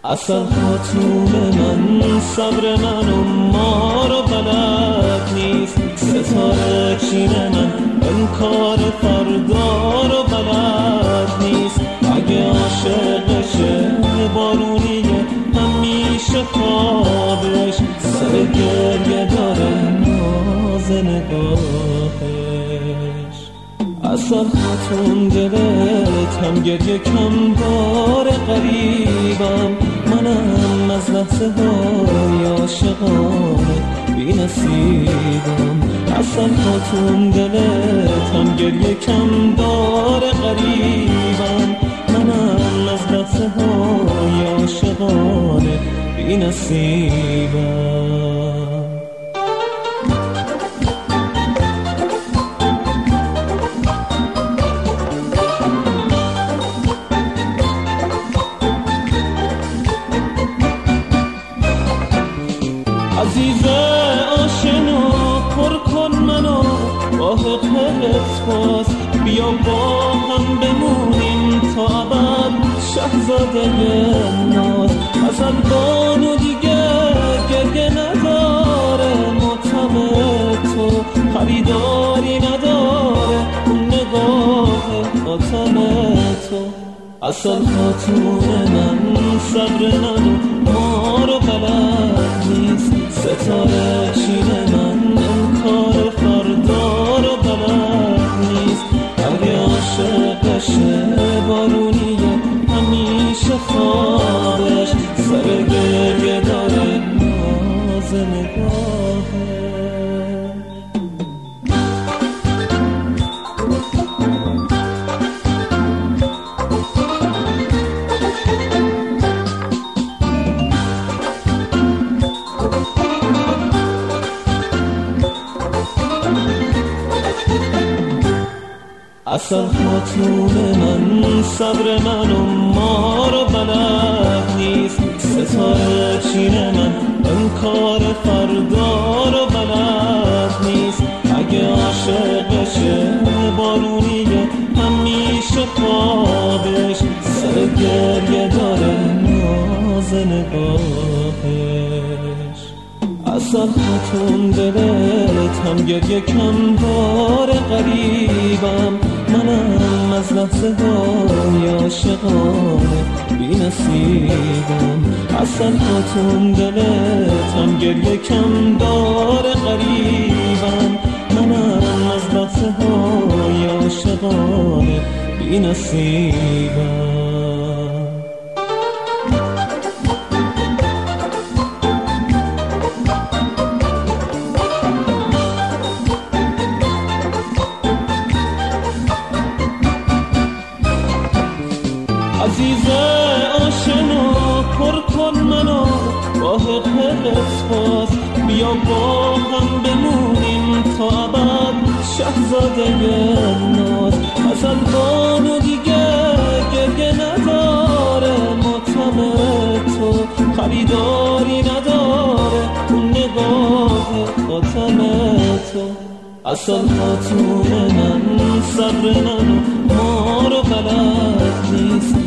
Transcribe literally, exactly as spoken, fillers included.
اصل خاتون من صبر من و ما رو بلد نیست، ستاره چین من انکار فردا رو بلد نیست. اگه عاشقشه بارونیه همیشه خوابش، سر گریه داره ناز نگاهش. اصل خاتون دلت هم گریه کم داره غریبم، منم از لحظه های عاشقانه بی نصیبم. اصل خاتون دلت هم گریه کم داره غریبم، منم از لحظه های عاشقانه بی نصیبم. عزیزه آشنا پر کن منو با حقت باز، بیا با هم بمونیم تا ابد شهزاده ناز. ازل بانو دیگه گریه نداره، ماتم تو خریداری نداره، اون نگاه ماتم تو. اصل خاتون من صبر منو ما رو بلد نیست، ستاره چین من انکار فردا رو بلد نیست. اگه عاشقشه بارونیه همیشه خوابش، سر گریه داره ناز نگاهش. اصل خاتون من صبر من و ما رو بلد نیست، ستاره چین من انکار فردا رو بلد نیست. اگه عاشقشه بارونیه همیشه خوابش، سر گریه داره ناز نگاهش. اصل خاتون دلت هم گریه کم داره غریبم، منم از لحظه های عاشقانه بی نصیبم. اصل خاتون دلت هم گریه کم داره غریبم، منم از لحظه های عاشقانه بی نصیبم. عزیزه آشنا پر کن منو با حقت باز، بیا با هم بمونیم تا ابد شهزاده ناز. ازل بانو دیگه گریه نداره، ماتم تو خریداری نداره، اون نگاه ماتم تو. اصل خاتون من صبر منو ما رو بلد نیست،